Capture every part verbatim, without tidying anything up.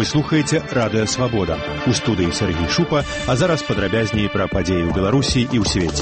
слухаеце Радыё Свабода. У студыі Сергей Шупа, а зараз падрабязней пра падзеі ў Беларусі і ў свеце.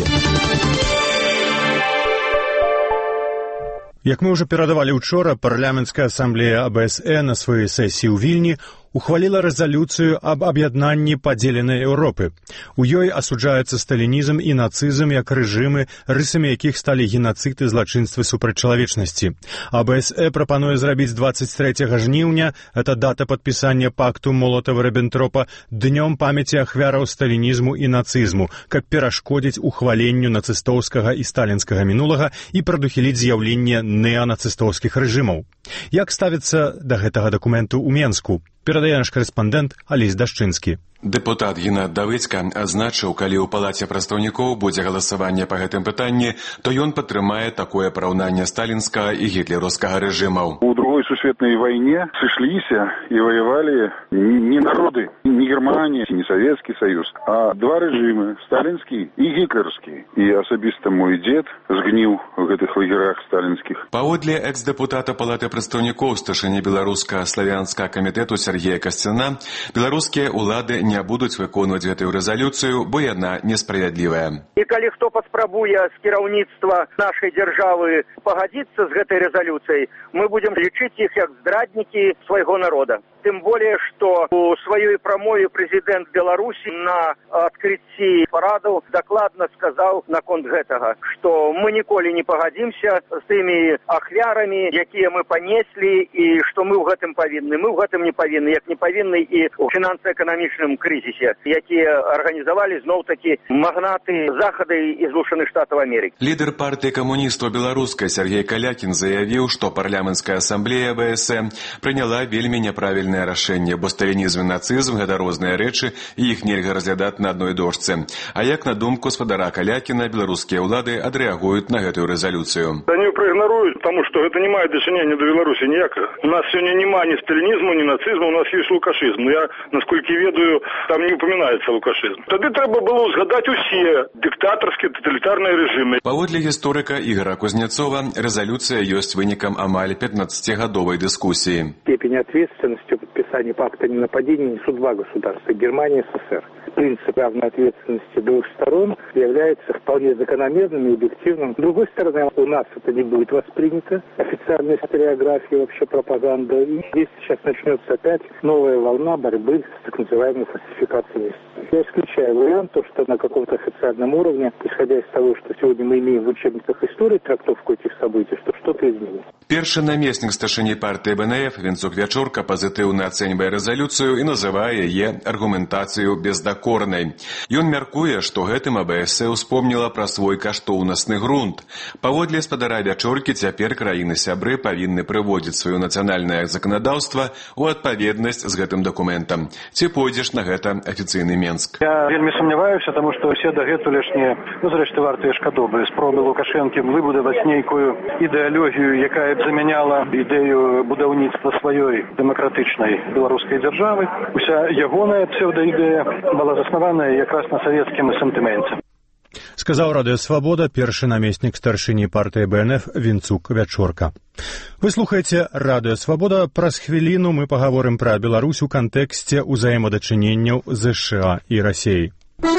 Як мы ўжо перадавалі учора, парламенцкая асамблея А Бэ Эс Э на сваёй сесіі ў Вільні ухваліла рэзалюцыю аб аб'яднанні падзеленай Еўропы. У ёй асуджаецца сталінізм і нацызм як рэжымы, рысамі якіх сталі генацыд і злачынствы супраць чалавечнасці. А Бэ Эс Э прапануе зрабіць дваццаць трэцяга жніўня, это дата падпісання пакту Молотава-Ріббентропа, днём памяці ахвяраў сталінізму і нацызму, каб перашкодзіць ухваленню нацыстоўскага і сталінскага мінулага і прадухіліць з'яўленне неанацыстоўскіх рэжымаў. Як ставіцца да гэтага дакументу ў Менску? Перадае наш карэспандэнт Алесь Дашчынскі. Дэпутат Геннад Давыдзька адзначыў, калі ў палаце прадстаўнікоў будзе галасаванне па гэтым пытанні, то ён падтрымае такое параўнанне сталінскага і гітлераўскага рэжымаў. У другой сусветнай вайне сышліся і ваявалі не народы, не Германія, не Савецкі Саюз, а два рэжымы, сталінскі і гітлерскі. І асабіста мой дзед згніў у гэтых лагерах сталінскіх. Паводле экс-дэпутата палаты прадстаўнікоў старшыні беларуска-славянскага камітэту Сергея Касцяна, беларускія ўлады не будуць выконваць гэтую рэзалюцыю, бо яна несправядлівая. І калі хто паспрабуе з кіраўніцтва нашай дзяржавы пагадзіцца з гэтай рэзалюцыяй, мы будзем лічыць іх як здраднікі свайго народа. Тым более, што у сваёй прамове прэзідэнт Беларусі на адкрыцці параду дакладна сказаў наконт гэтага, што мы ніколі не пагадзімся з тымі ахвярамі, якія мы панеслі, і што мы ў гэтым павінны. Мы ў гэтым не павінны, як не павінны і ў фінансава-эканамічным крызісе, якія арганізавалі зноў-такі магнаты Захады і Злучаных Штатаў Амерыкі. Лідар партыі камуністаў беларускай Сергей Калякін заявіў, што парламенцкая асамблея А Бэ Эс Э прыняла вельмі няправільнае рашэнне, бо сталінізм і нацызм гэта розныя рэчы, і іх нельга разглядаць на адной дошцы. А як на думку спадара Калякіна, беларускія ўлады адрэагуюць на гэтую рэзалюцыю? Они проигноруют, потому что это не мае дачынення до Беларусі ніякага. У нас сёння няма ні сталінізму, ні нацызму, у нас есть лукашызм. Но я, насколько ведаю, там не упоминается лукашызм. Тады трэба было згадаць усе дыктатарскія тоталітарныя рэжымы. Паводле гісторыка Ігора Кузнецова, рэзалюцыя ёсць вынікам амаль пятнаццацігадовай дыскусіі. Степень ответственности в подписании пакта ненападения несут два государства – Германия и Эс Эс Эс Эр. Принцип равной ответственности двух сторон является вполне закономерным и объективным. С другой стороны, у нас это не будет воспринято. Официальная историография, вообще пропаганда. И здесь сейчас начнется опять новая волна борьбы с так называемой фальсификацией истории. Я исключаю вариант, то, что на каком-то официальном уровне, исходя из того, что сегодня мы имеем в учебниках истории трактовку этих событий, что что-то изменится. Першы намеснік старшыні партыі Бэ Эн Эф Вінцук Вячорка пазітыўна ацэньвае рэзалюцыю і называе яе аргументацыю бездакорнай. Ён мяркуе, што гэтым А Бэ Эс Э ўспомніла пра свой каштоўнасны грунт. Паводле спадара Вячоркі, цяпер краіны-сябры павінны прыводзіць сваё нацыянальнае заканадаўства ў адпаведнасць з гэтым дакументам. Ці пойдзеш на гэта афіцыйны Менск? Я вельмі сумняваюся, таму што ўсе дагэтулешнія, ну, зрэшты, вартыя шкадобы, спробы Лукашэнкі выбудаваць нейкую ідэалогію, якая б замяняла ідэю будаўніцтва сваёй дэмакратычнай беларускай дзяржавы. Уся ягоная псеўдаідэя была заснаваная якраз на савецкім сентыменце. Сказаў Радыё Свабода першы намеснік старшыні партыі Бэ Эн Эф Вінцук Вячорка. Вы слухаеце Радыё Свабода. Праз хвіліну мы пагаворым пра Беларусь у кантэксце ўзаемадачыненняў Зэ Ш А і Расіяй.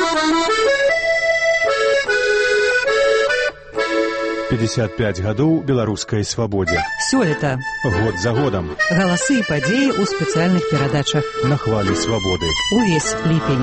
пятьдесят пять гадоў беларускай свабодзе. Сёлета. Год за годам. Галасы і падзеі ў спецыяльных перадачах. На хвалі свабоды. Увесь ліпень.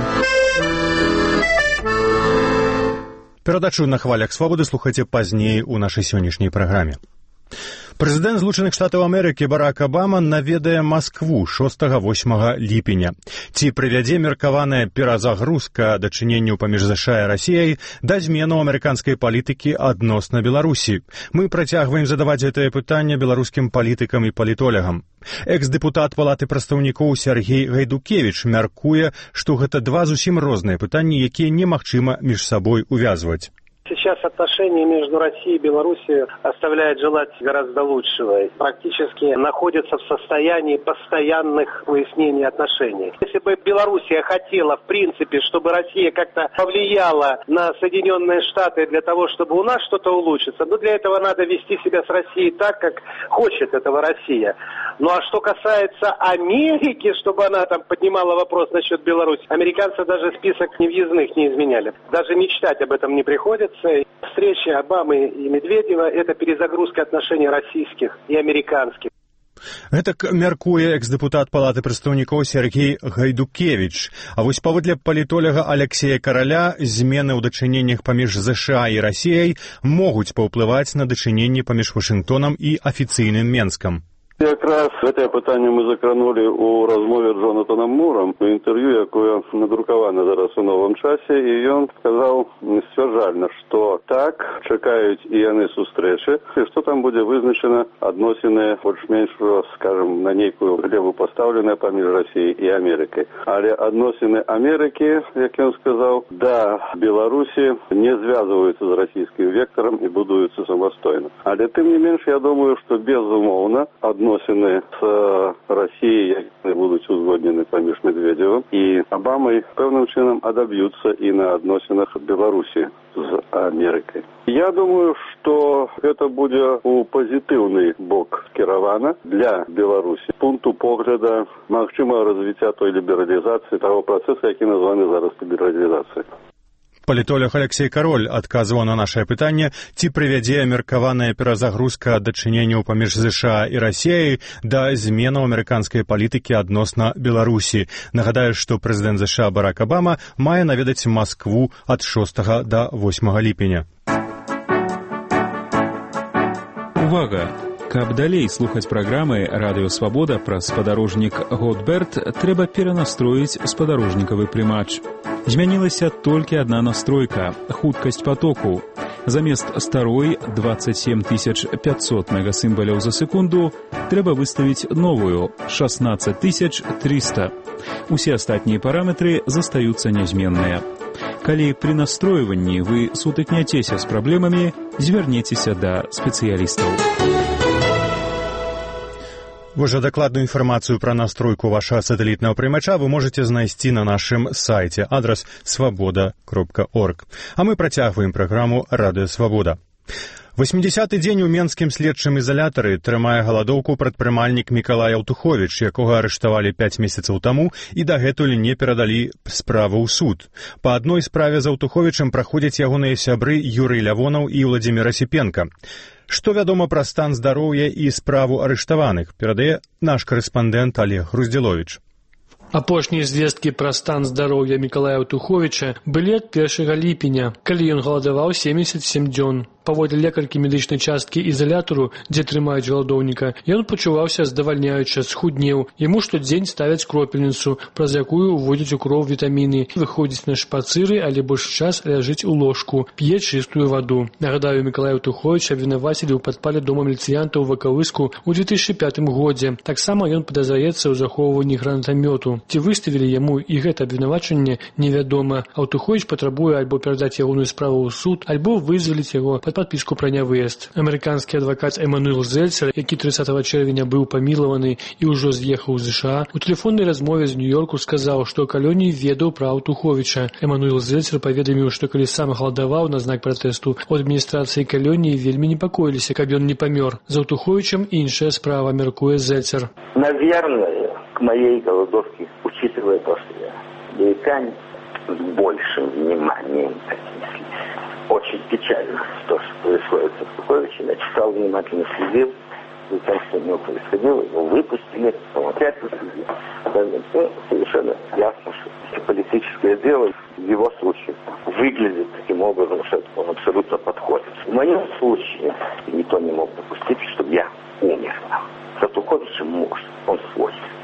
Перадачу на хвалях свабоды слухайце пазней у нашай сённяшняй праграме. Прэзідэнт Злучаных Штатаў Амерыкі Барак Абама наведае Маскву шостага-восьмага ліпеня. Ці прывядзе меркаваная перазагрузка дачыненняў паміж Зэ Ш А і Расіяй да зменаў амерыканскай палітыкі адносна Беларусі? Мы працягваем задаваць гэтае пытанне беларускім палітыкам і палітолягам. Экс-дэпутат палаты прадстаўнікоў Сергей Гайдукевіч мяркуе, што гэта два зусім розныя пытанні, якія немагчыма між сабой увязваць. Сейчас отношения между Россией и Белоруссией оставляют желать гораздо лучшего. Практически находятся в состоянии постоянных выяснений отношений. Если бы Белоруссия хотела, в принципе, чтобы Россия как-то повлияла на Соединенные Штаты для того, чтобы у нас что-то улучшится, но для этого надо вести себя с Россией так, как хочет этого Россия. Ну а что касается Америки, чтобы она там поднимала вопрос насчет Беларуси, американцы даже список невъездных не изменяли. Даже мечтать об этом не приходится. Встреча Обамы и Медведева – это перезагрузка отношений российских и американских. Гэтак мяркуе экс-дэпутат Палаты прадстаўнікоў Сергей Гайдукевич. А вось паводле палітоляга Алексея Караля змены ў дачыненнях паміж ЗША і Расіяй могуць паўплываць на дачыненні паміж Вашынгтонам і афіцыйным Менскам. Якраз гэтае пытанне мы закранули у размове з Джонатаном Муром у інтэрв'ю, якое надрукавана зараз у новым часе, і ён сказаў сцвярджальна, што так чакаюць і яны сустрэчы, і што там будзе вызначана адносіны больш-менш, скажем, на нейкую глебу пастаўленыя паміж Расіяй і Амерыкай. Але адносіны Амерыкі, як ён сказаў, да Беларусі не звязваюцца з расійскім вектарам і будуюцца самастойна. Але тым не менш, я думаю, што безумоўна адносіны с Россией будут узгоднены паміж Медведевым и Обамой пэўным чынам адаб'юцца и на адносінах Беларуси с Америкой. Я думаю, что это будет у позитивный бок скіравана для Беларуси. Пункту погляда магчымага развіцця той лібералізацыі того процесса, які названы зараз лібералізацыяй. Палітолог Алексей Кароль адказваў на нашае пытанне, ці прывядзе меркаваная перазагрузка дачыненняў паміж ЗША і Расіяй да зменаў амерыканскай палітыкі адносна Беларусі. Нагадаю, што прэзідэнт ЗША Барак Обама мае наведаць Маскву ад шостага да восьмага ліпеня. Увага! Каб далей слухаць праграмы «Радыё Свабода» праз спадарожнік «Готберт», трэба перанастроіць спадарожнікавы прымач. Змянілася толькі адна настройка – хуткасць потоку. Замест старой двадцать семь тысяч пятьсот мегасімбаляў за секунду трэба выставіць новую – шестнадцать тысяч триста. Усе астатнія параметры застаюцца нязменныя. Калі пры настройванні вы сутыкняцеся з праблемамі, звярнецеся да спецыялістаў. Уже докладную информацию про настройку вашего сателлитного прымача вы можете знайсці на нашем сайте, адрес свобода кропка орг. А мы працягваем праграму «Радыё Свабода». восьмідзясяты дзень у менскім следчым ізалятары трымае галадоўку прадпрымальнік Мікалай Аўтуховіч, якога арыштавалі пяць месяцаў таму і дагэтуль не перадалі справу ў суд. Па адной справе з Аўтуховічам праходзяць ягоныя сябры Юрый Лявонаў і Владзімір Асіпенка. Што вядома пра стан здароўя і справу арыштаваных, перадае наш карэспандэнт Олег Груздзіловіч. Апошнія звесткі пра стан здароўя Мікалая Аўтуховіча былі ад першага ліпеня, калі ён галадаваў семьдесят семь дзён. Паводле лекаркі медычнай часткі ізалятару, дзе трымаюць галадоўніка, ён пачуваўся здавальняюча, схуднеў. Яму штодзень ставяць кропельніцу, праз якую ўводзяць у кроў вітаміны. Выходзіць на шпацыры, але больш час ляжыць у ложку, п'е чыстую ваду. Нагадаю, Мікалая Аўтуховіча абвінавацілі ў падпале дома міліцыянтаў у Вакавыску ў две тысячы пятым годзе. Таксама ён падазраецца ў захоўванні гранатамёту. Ці выставілі яму і гэта абвінавачанне, невядома. Аўтуховіч патрабуе альбо перадаць ягоную справу ў суд, альбо вызваліць яго пад падпіску пра нявыезд. Амерыканскі адвакат Эмануэл Зельцер, які трыццатага чэрвеня быў памілаваны і ўжо з'ехаў з ЗША, у тэлефоннай размове з Нью-Йорку сказаў, што калоній ведаў пра Аўтуховіча. Эмануэл Зельцер паведаміў, што калі сам галадаваў на знак пратэсту, у адміністрацыі калоніі вельмі непакоіліся, каб ён не памёр. За Аўтуховічам іншая справа, мяркуе Зельцер. Наверное, к моей голодовке, учитывая то, что я американец, с большим вниманием отнеслись. Очень печально то, что происходит с Аўтуховичем. Я читал, внимательно следил за тем, что у него происходило. Его выпустили, потом опять выпустили. Ну, совершенно ясно, что политическое дело в его случае выглядит таким образом, что он абсолютно подходит. В моем случае никто не мог допустить, чтобы я умер. С Аўтуховичем может, он свой.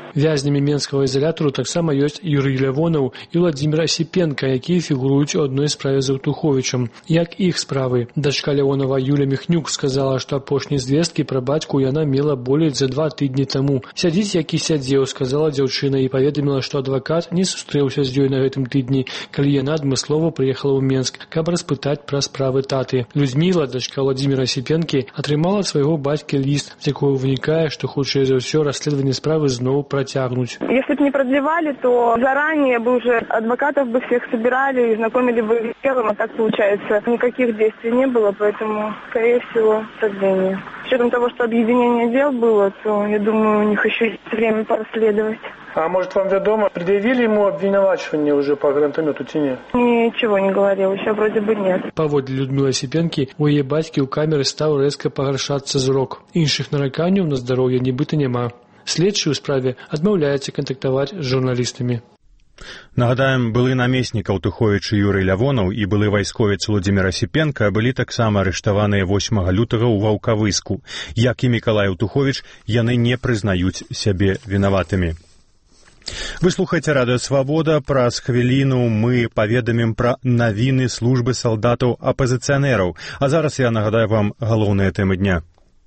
Вязнямі менскага ізалятару таксама ёсць Юрый Лявонаў і Владзімір Асіпенка, якія фігуруюць у адной справе з Аўтуховічам. Як іх справы? Дачка Лявонава Юля Міхнюк сказала, што апошнія звесткі пра бацьку яна мела болей за два тыдні таму. Сядзіць, як і сядзеў, сказала дзяўчына і паведаміла, што адвакат не сустрэўся з ёй на гэтым тыдні, калі яна адмыслова прыехала ў Менск, каб распытаць пра справы таты. Людміла, дачка Владзіміра Асіпенкі, атрымала ад свайго бацькі ліст, з якога вынікае, што хутчэй за ўсё расследаванне справы зноў протягнуть. Если бы не продлевали, то заранее бы уже адвокатов бы всех собирали и знакомили бы с делом, а так получается никаких действий не было, поэтому, скорее всего, продление. С учетом того, что объединение дел было, то, я думаю, у них еще есть время порасследовать. А может, вам ведомо, предъявили ему обвинувачивание уже по гранатомету ці не? Ничего не говорил, еще вроде бы нет. Паводле Людмилы Асіпенкі, у яе бацькі ў камеры стаў рэзка пагаршацца зрок. Іншых нараканняў на здароўе нібыта няма. Следчы ў справе адмаўляецца кантактаваць з журналістамі. Нагадаем, былы намеснік Аўтуховіча Юрый Лявонаў і былы вайсковец Владзімір Асіпенка былі таксама арыштаваныя восьмага лютага ў Ваўкавыску. Як і Мікалай Аўтуховіч, яны не прызнаюць сябе вінаватымі. Вы слухаеце радыё «Свабода». Праз хвіліну мы паведамім пра навіны службы салдатаў-апазіцыянераў. А зараз я нагадаю вам галоўныя тэмы дня.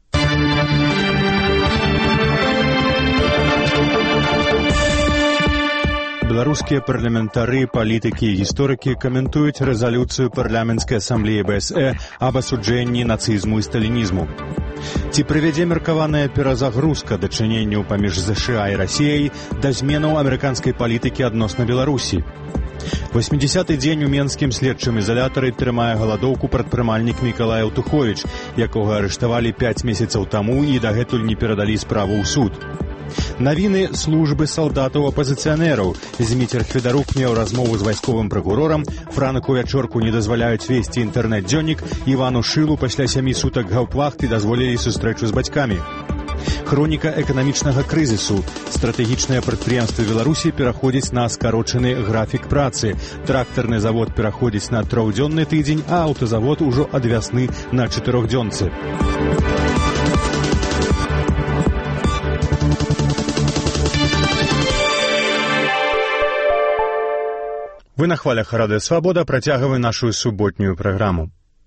Беларускія парламентары, палітыкі і гісторыкі каментуюць рэзалюцыю парламенцкай асамблеі бэ эс э аб асуджэнні нацызму і сталінізму. Ці прывядзе меркаваная перазагрузка дачыненняў паміж ЗША і Расіяй да зменаў амерыканскай палітыкі адносна Беларусі? восьмідзесяты дзень у менскім следчым ізалятары трымае галадоўку прадпрымальнік Мікалай Аўтуховіч, якога арыштавалі пяць месяцаў таму і дагэтуль не перадалі справу ў суд. Навіны службы салдатаў-апазіцыянераў. Зміцер Хведарук меў размову з вайсковым пракурорам, Франку Вячорку не дазваляюць весці інтэрнэт-дзённік, Івану Шылу пасля сямі сутак гаўпвахты дазволілі сустрэчу з бацькамі. Хроніка эканамічнага крызісу. Стратэгічныя прадпрыемствы Беларусі пераходзяць на скарочаны графік працы. Трактарны завод пераходзіць на трохдзённы тыдзень, а аўтазавод ужо ад вясны на чатырохдзёнцы. Вы на хвалях радыё «Свабода» працягваем нашу суботнюю праграму.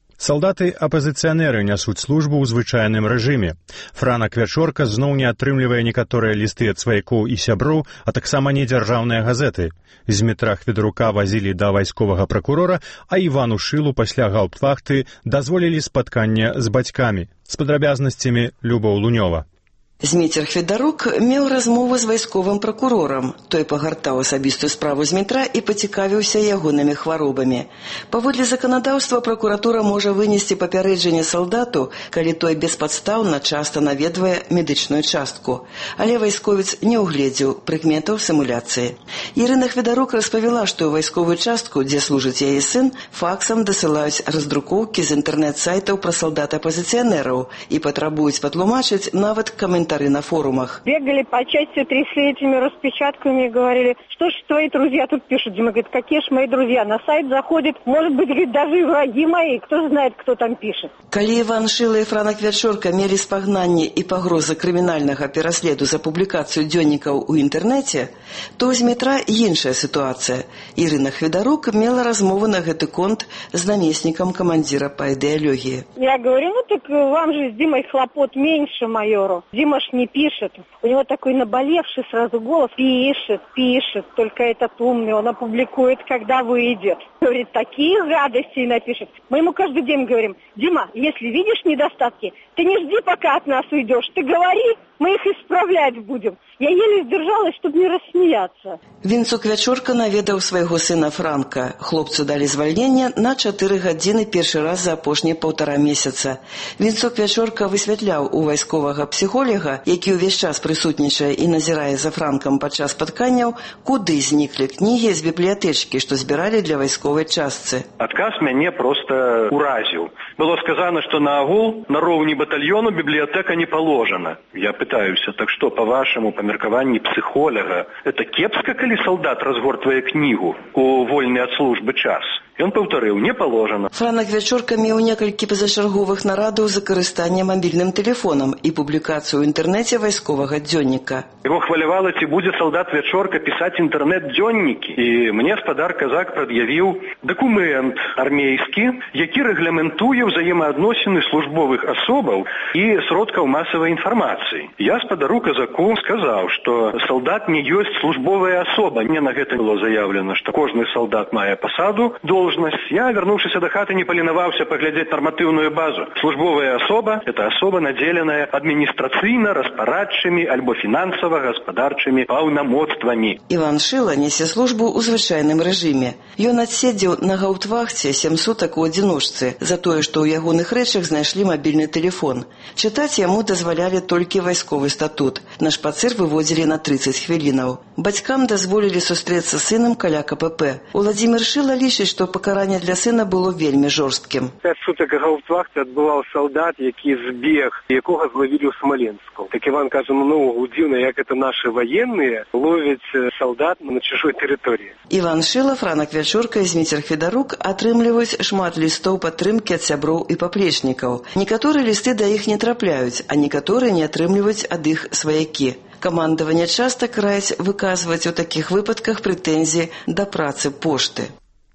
Салдаты-апазіцыянеры нясуць службу ў звычайным рэжыме. Франак Вячорка зноў не атрымлівае некаторыя лісты ад сваякоў і сяброў, а таксама недзяржаўныя газеты. Змітра Хведарука вазілі да вайсковага пракурора, а Івану Шылу пасля гаўптвахты дазволілі спатканне з бацькамі. З падрабязнасцямі Любоў Лунёва. Зміцер Хведарук меў размову з вайсковым пракурорам. Той пагартаў асабістую справу Змітра і пацікавіўся ягонымі хваробамі. Паводле заканадаўства пракуратура можа вынесці папярэджанне салдату, калі той беспадстаўна часта наведвае медычную частку. Але вайсковец не ўгледзеў прыкметаў сімуляцыі. Ірына Хведарук распавяла, што ў вайсковую частку, дзе служыць яе сын, факсам дасылаюць раздрукоўкі з інтэрнэт-сайтаў пра салдат-апазіцыянераў і патрабуюць патлумачыць нават каментары на форумах. Бегали по части, трясли этими распечатками и говорили, что ж твои друзья тут пишут. Дима говорит, какие ж мои друзья? На сайт заходят, может быть, говорит, даже и враги мои. Кто знает, кто там пишет. Калі Іван Шыла і Франак Вячорка мелі спагнанні і пагрозы крымінальнага пераследу за публікацыю дзённікаў у інтэрнэце, то ў Змітра іншая сітуацыя. Ірына Хведарук мела размову на гэты конт з намеснікам камандзіра па ідэалогіі. Я говорю, ну так вам же с Димой хлопот меньше, майору. Дима ж не пишет. У него такой наболевший сразу голос. Пишет, пишет. Только этот умный, он опубликует, когда выйдет. Говорит, такие гадости напишет. Мы ему каждый день говорим, Дима, если видишь недостатки, ты не жди, пока от нас уйдешь. Ты говори, мы их исправлять будем. Я еле сдержалась, чтобы не рассмеяться. Вінцук Вячорка наведаў свайго сына Франка. Хлопцу далі звальнення на чатыры гадзіны першы раз за апошнія паўтара месяца. Вінцук Вячорка высвятляў у вайсковага псіхолога, які ўвесь час прысутнічае і назірае за Франкам падчас спатканняў, куды зніклі кнігі з бібліятэчкі, што збіралі для вайсковай частцы. Адказ мяне проста уразіў. Было сказано, што на агул на роўні батальёну бібліятэка не положена. Я пытаюся, так што, па-вашаму, па меркаванні псіхолага, это кепска, калі салдат разгортвае кнігу у вольны ад службы час? Ён паўтарыў: не паложана. Франак Вячорка меў некалькі пазачарговых нарадаў за карыстанне мабільным тэлефонам і публікацыю ў інтэрнэце вайсковага дзённіка. Его хвалявала, ці будзе салдат Вячорка пісаць інтэрнэт-дзённікі. І мне спадар казак прад'явіў дакумент армейскі, які рэгламентуе ўзаемаадносіны службовых асобаў і сродкаў масавай інфармацыі. Я спадару казаку сказаў, што салдат не ёсць службовая асоба. Мне на гэта было заявлена, што кожны салдат мае пасаду, должнасць. Я, вярнуўшыся да хаты, не паленаваўся паглядзець нарматыўную базу. Службовая асоба – это асоба, надзеленая адміністрацыйна распарадчымі альбо фінансава-гаспадарчымі паўнамоцтвамі. Іван Шыла несе службу ў звычайным рэжыме. Ён адседзеў на гаўтвахце сем сутак у адзіночцы за тое, што ў ягоных рэчах знайшлі мабільны тэлефон. Чытаць яму дазвалялі толькі вайсковы статут. На шпацыр выводзілі на трыццаць хвілінаў. Бацькам дазволілі сустрэцца з сынам каля ка пэ пэ. Уладзімір Шыла лічыць, што пакаранне для сына было вельмі жорсткім. Пяць сутак у гаўтвахце адбываў салдат, які збег, якога зловілі ў Смаленску. Так Іван кажа, ну, дзіўна, як это нашы ваенныя ловяць салдат на чужой тэрыторыі. Іван Шыла, Франак Вячорка і Зміцер Федарук атрымліваюць шмат лістоў падтрымкі ад сяброў і паплечнікаў. Некаторыя лісты да іх не трапляюць, а некаторыя не атрымліваюць ад іх сваякі. Камандаванне часта караюць выказваць у такіх выпадках прэтэнзіі да працы пошты.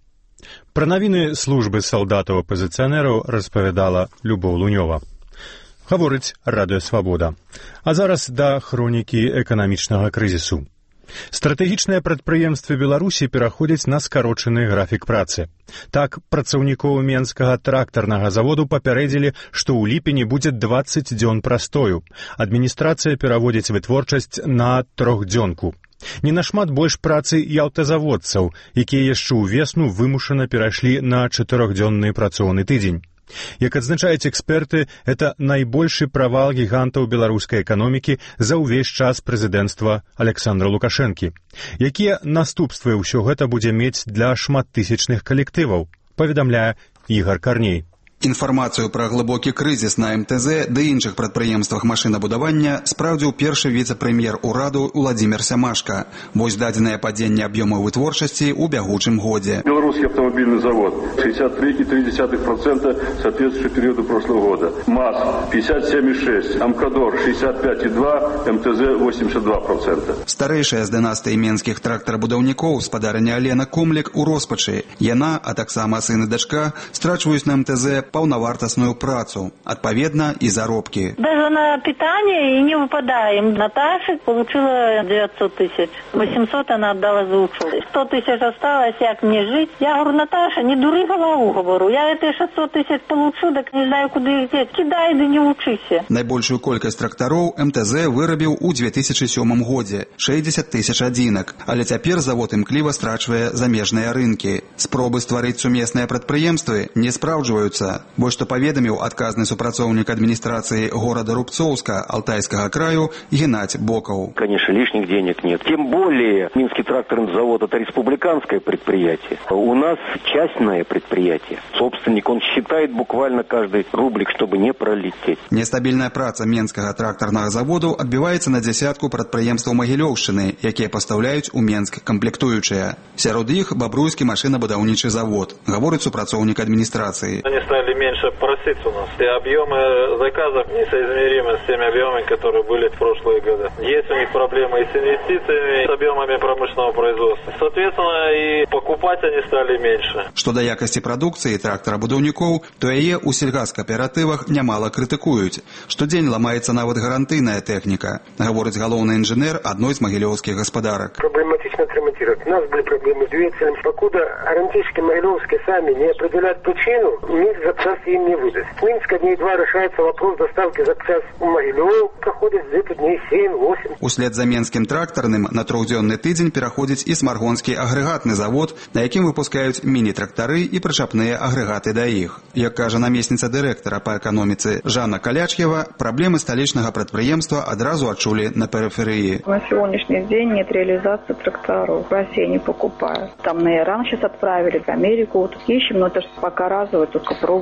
Пра навіны службы салдатаў-апазіцыянераў распавядала Любоў Лунёва. Гаворыць Радыё Свабода. А зараз да хронікі эканамічнага крызісу. Стратэгічныя прадпрыемствы Беларусі пераходзяць на скарочаны графік працы. Так, працаўнікоў Менскага трактарнага заводу папярэдзілі, што ў ліпені будзе дваццаць дзён прастою. Адміністрацыя пераводзіць вытворчасць на трохдзёнку. Не нашмат больш працы і аўтазаводцаў, якія яшчэ ўвесну вымушана перайшлі на чатырохдзённы працоўны тыдзень. Як адзначаюць эксперты, это найбольшы правал гігантаў беларускай эканомікі за ўвесь час прэзідэнцтва Александра Лукашэнкі. Якія наступствы ўсё гэта будзе мець для шматтысячных калектываў, паведамляе Ігар Карней. Інфармацыю пра глыбокі крызіс на эм тэ зэ ды іншых прадпрыемствах машынабудавання спраўдзіў першы віцэ-прэм'ер ураду Уладзімір Сямашка. Вось дадзенае падзенне аб'ёмаў вытворчасці ў бягучым годзе. Белорусский автомобильный завод шестьдесят три и три десятых процента соответствующий периоду прошлого года. МАЗ пятьдесят семь и шесть, Амкадор шестьдесят пять и два, эм тэ зэ восемьдесят два процента. Старэйшая з дынастыі менскіх трактарабудаўнікоў спадарыня Алена Комлек у роспачы. Яна, а таксама сын і дачка, страчваюць на эм тэ зэ полновартостную працу, отповедно и заробки. Даже на питание и не выпадаем. Наташа получила девятьсот тысяч. восемьсот она отдала за учебу. сто тысяч осталось, як мне жить. Я говорю, Наташа, не дури голову, говорю. Я эти шестьсот тысяч получу, так не знаю, куда их деть. Кидай, да не учися. Найбольшую колькасць трактароў эм тэ зэ вырабіў у две тысячи сёмым годзе – шэсцьдзесят тысяч адзінак. Але цяпер завод імкліва страчвае замежныя рынкі. Спробы стварыць сумесныя прадпрыемствы не спраўджваюцца. Вось што паведаміў адказны супрацоўнік адміністрацыі горада Рубцоўска Алтайскага краю Геннадь Бокаў. Конечно, лишних денег нет. Тем более Минский тракторный завод – это республиканское предприятие. У нас частное предприятие. Собственник, он считает буквально каждый рублик, чтобы не пролететь. Нестабільная праца Менскага трактарнага заводу адбіваецца на дзясятку прадпрыемстваў Магілёўшчыны, якія пастаўляюць у Менск камплектуючыя. Сярод іх Бабруйскі машынабудаўнічы завод, гаворыць супрацоўнік адміністрацыі. Они стали меньше просить у нас. И объемы заказов несоизмеримы с теми объемами, которые были в прошлые годы. Есть у них проблемы и с инвестициями, и с объемами промышленного производства. Соответственно, и покупать они стали меньше. Што да якасці прадукцыі трактарабудаўнікоў, то яе ў сельгазкааператывах нямала крытыкуюць. Штодзень ламаецца нават гарантыйная тэхніка, гаворыць галоўны інжынер адной з магілёўскіх гаспадарак. Проблематично отремонтировать. У нас были проблемы с двигателем. Покуда гарантийщики могилевские сами не определяют причину, Минск запчасти им не выдаст. С Минска дней два решается вопрос доставки запчаст в Могилев. Проходит где-то дней семь-восемь. Услед за Менскім трактарным на трохдзённы тыдзень пераходзіць і Смаргонскі агрэгатны завод, на якім выпускаюць міні-трактары і прычапныя агрэгаты да іх. Як кажа намесніца дырэктара па эканоміцы Жанна Калячкева, праблемы сталічнага прадпрыемства адразу адчулі на перыферыі. На сегодняшний день нет реализации тракторов. Россия не покупает. Там на Иран сейчас отправили, в Америку вот ищем, но это же пока разово, только пробуем.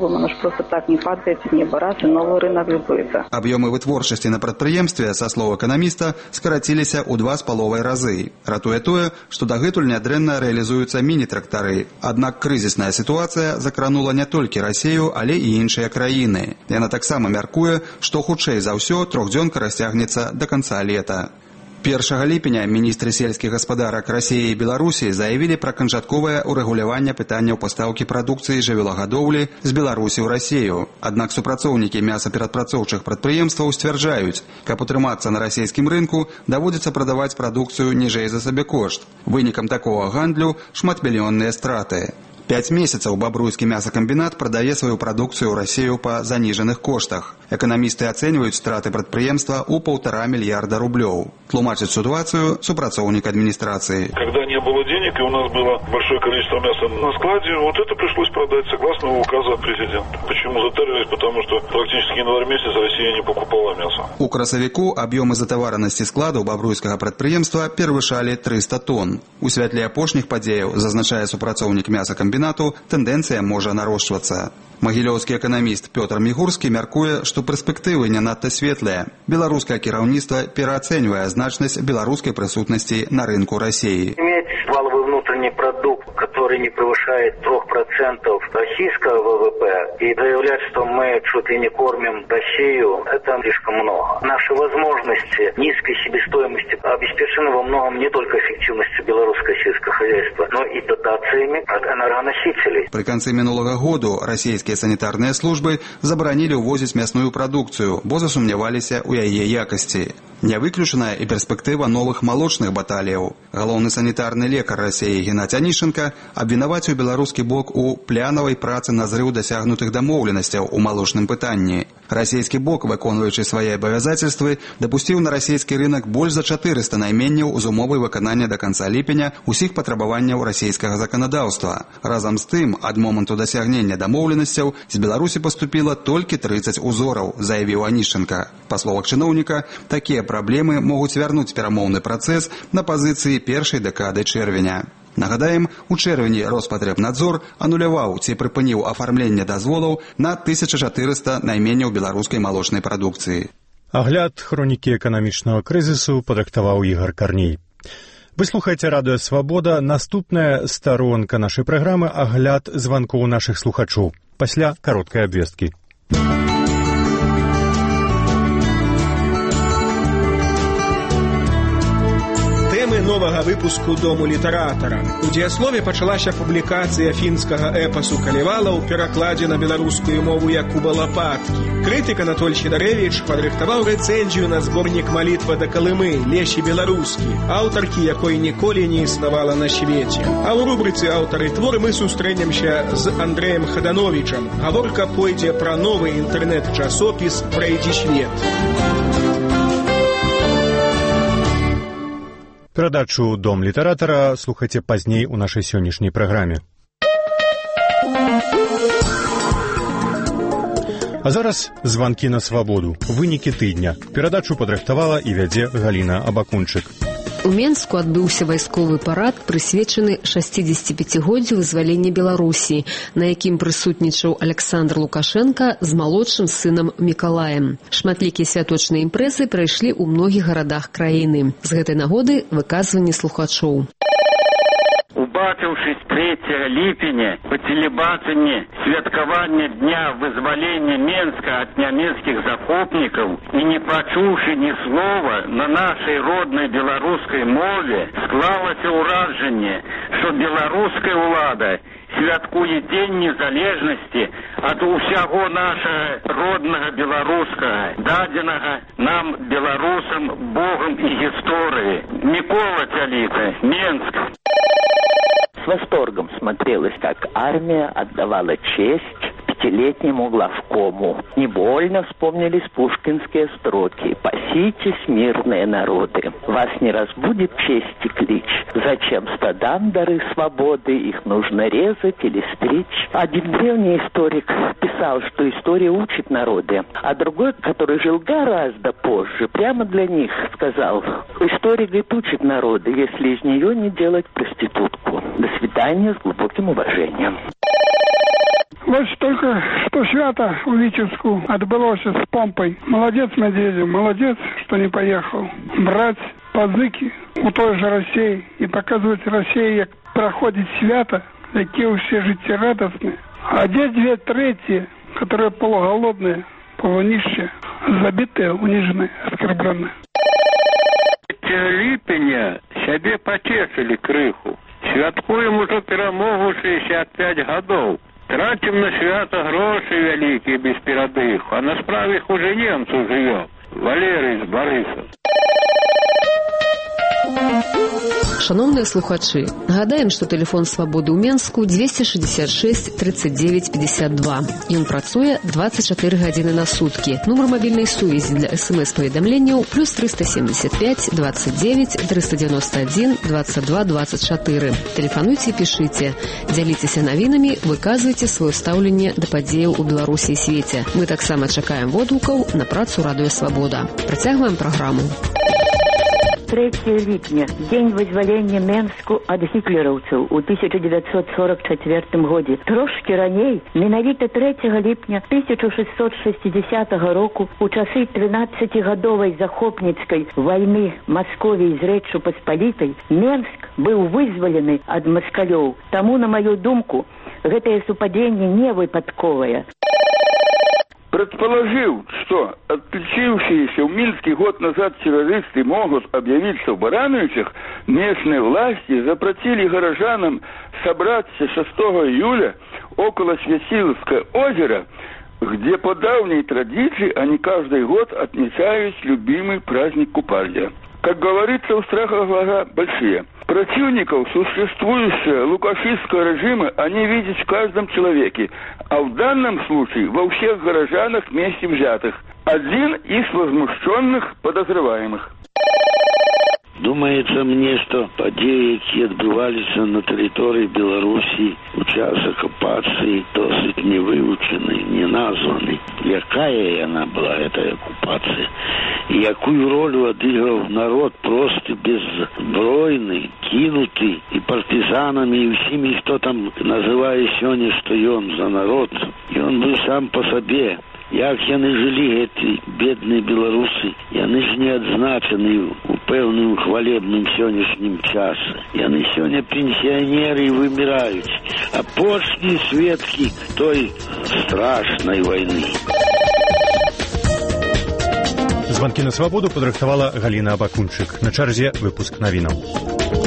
новым, оно же просто так не падает с неба. Раз, и новый рынок сбыта. Аб'ёмы вытворчасці на прадпрыемстве, са слоў эканаміста, скараціліся ў два з паловай разы. Ратуе тое, што дагэтуль нядрэнна рэалізуюцца міні-трактары. Аднак крызісная сітуацыя закранула не толькі Расію, але і іншыя краіны. Яна таксама мяркуе, што хутчэй за ўсё трохдзёнка расцягнецца да канца лета. першага ліпеня міністры сельскіх гаспадарак Расіі і Беларусі заявілі пра канчатковае ўрэгуляванне пытанняў пастаўкі прадукцыі жывёлагадоўлі з Беларусі ў Расію. Аднак супрацоўнікі мясаперадпрацоўчых прадпрыемстваў сцвярджаюць, каб утрымацца на расійскім рынку, даводзіцца прадаваць прадукцыю ніжэй за сабекошт. Вынікам такога гандлю шматмільённыя страты. Пять месяцаў бабруйскі мясакамбінат прадае сваю прадукцыю ў Расію па заніжаных коштах. Эканамісты ацэньваюць страты прадпрыемства ў полтора мільярда рублёў. Тлумачыць ситуацию супрацоўнік администрации. Когда не было денег и у нас было большое количество мяса на складе, вот это пришлось продать согласно указа президента. Почему затарились? Потому что практически январь месяц Россия не покупала мясо. У красавіку аб'ёмы затаваранасці складу бабруйскага прадпрыемства перавышалі триста тонн. У святле апошніх падзеяў, зазначае супрацоўнік мясакамбінату, тэндэнцыя можа нарошчвацца. Магілёўскі эканаміст Пётр Мігурскі мяркуе, што перспектывы не надта светлыя. Беларускае кіраўніцтва пераацэньвае значнасць беларускай прысутнасці на рынку России. Иметь валовый внутренний продукт, который не превышает трех процентов российского ВВП, и заявлять, что мы чуть ли не кормим Россию, это слишком много. Наши возможности низкой себестоимости обеспечены во многом не только эффективностью белорусского сельского хозяйства, но и дотациями от энергоносителей. При конце минулого года российские санитарные службы забаранілі ўвозіць мясную прадукцыю, бо засумняваліся ў яе якасці. Не выключаная і перспектыва новых малочных баталіяў. Галоўны санітарны лекар Расіі Геннадзь Анішченка абвінаваціў беларускі бок у плянавай працы на зрыў дасягнутых дамоўленасцяў у малочным пытанні. Расійскі бок, выконваючы свае абавязацельствы, дапусціў на расійскі рынок больш за чатырыста найменняў з умовай выканання да канца ліпеня ўсіх патрабаванняў расійскага заканадаўства. Разам з тым, ад моманту дасягнення дамоўленасцяў з Беларусі паступіла толькі трыццаць узораў, заявіў Анішченка. Па словах чыноўніка, такія праблемы могуць вярнуць перамоўны працэс на пазіцыі першай дэкады чэрвеня. Нагадаем, у чэрвені Роспатребнадзор ануляваў ці прыпыніў афармленне дазволаў на тысяча чатырыста найменняў беларускай малочнай прадукцыі. Агляд хронікі эканамічнага крызісу падрыхтаваў Ігар Карней. Вы слухаеце радыё Свабода. Наступная старонка нашай праграмы — агляд званкоў нашых слухачоў. Пасля кароткай абвесткі. Тэмы новага выпуску Дому літаратара. У дзеяслове пачалася публікацыя фінскага эпасу Калевала ў перакладзе на беларускую мову Якуба Лапаткі. Крытык Анатоль Сідарэвіч падрыхтаваў рэцэнзію на зборнік «Малітва да Калымы» Лесі Беларускі, аўтаркі якой ніколі не існавала на свеце. А ў рубрыцы «Аўтары творы» мы сустрэнемся з Андрэем Хадановічам. Гаворка пойдзе пра новы інтэрнэт-часопіс «Прайдзі свет». Перадачу «Дом літаратара» слухайце пазней у нашай сённяшняй праграме. А зараз званкі на свабоду. Вынікі тыдня. Перадачу падрыхтавала і вядзе Галіна Абакунчык. У Менску адбыўся вайсковы парад, прысвечаны шасцідзесяціпяцігоддзю вызвалення Беларусі, на якім прысутнічаў Александр Лукашенко з малодшым сынам Мікалаем. Шматлікія святочныя імпрэзы прайшлі ў многіх гарадах краіны. З гэтай нагоды выказванні слухачоў. Убачыўшы трэцяга ліпеня па тэлебачанні святкавання дня вызвалення Менска ад нямецкіх захопнікаў і не пачуўшы ні слова на нашай роднай беларускай мове, склалася ўражанне, што беларуская ўлада святкуе дзень незалежнасці ад усяго нашага роднага беларускага, дадзенага нам, беларусам, Богам і гісторыі. Мікола Цяліка, Менск. С восторгом смотрелось, как армия отдавала честь пятилетнему главкому. Невольно вспомнились пушкинские строки: «Паситесь, мирные народы, вас не разбудит честь и клич. Зачем стадам дары свободы, их нужно резать или стричь». Один древний историк писал, что история учит народы, а другой, который жил гораздо позже, прямо для них сказал: история, говорит, учит народы, если из нее не делать проститутку. До свидания, с глубоким уважением. Вось только что свято у Витебску отбылось с помпой. Молодец, Медведев, молодец, что не поехал. Брать позыки у той же России и показывать России, как проходит свято, какие все життєрадостные. А где две трети, которые полуголодные, полунищие, забитые, униженные, оскорбленные. Ліпеня себе потешили крыху. Святкуем уже перемогу шестьдесят пять годов. Тратим на свято гроши великие без передыху, а на справе хуже немцу живет. Валерий из Бориса. Шановныя слухачы, нагадаем, што тэлефон свабоды ў Менску двести шестьдесят шесть тридцать девять пятьдесят два. Ён працуе двадцать четыре гадзіны на суткі. Нумар мабільнай сувязі для эс-эм-эс-паведамленняў плюс триста семьдесят пять двадцать девять триста девяносто один двадцать два двадцать четыре. Тэлефануйце і пішыце. Дзяліцеся навінамі, выказвайце сваё стаўленне да падзеяў у Беларусі і свеце. Мы таксама чакаем водгукаў на працу Радыё Свабода. Працягваем праграму. трэцяе ліпеня, дзень вызвалення Менску ад гітлераўцаў у тысяча девятьсот сорок четвёртым годзе. Трошкі раней, менавіта трэцяга ліпеня тысяча шестьсот шестидесятага року, у часы трынаццацігадовай захопніцкай вайны Масковіі з Рэччу Паспалітай, Менск быў вызвалены ад маскалёў. Таму, на маю думку, гэтае супадзенне не выпадковае. Предположил, что отличившиеся в Минске год назад террористы могут объявиться в Барановичах, местные власти запретили горожанам собраться шестого июля около Святиловского озера, где по давней традиции они каждый год отмечают любимый праздник купальня. Как говорится, у страха глаза большие. Противников существующего лукашистского режима они видят в каждом человеке, а в данном случае во всех горожанах вместе взятых. Один из возмущенных подозреваемых. Думаецца мне, што падзеі, якія адбываліся на тэрыторыі Беларусі у час акупацыі, досыць не вывучаны, не названы. Якая яна была, эта акупацыя? І якую ролю адыграў народ просты, беззбройны, кінуты і партызанамі, і ўсімі, хто там называе сёння, што ён за народ. Ён быў сам па сабе. Як яны жылі, гэты бедныя беларусы, яны ж не адзначаны у пэўным хвалебным сённяшнім часе. Яны сёння пенсіянеры выміраюць, апошнія сведкі той страшнай вайны. Званкі на свабоду падрыхтавала Галіна Абакунчык. На чарзе выпуск навінаў.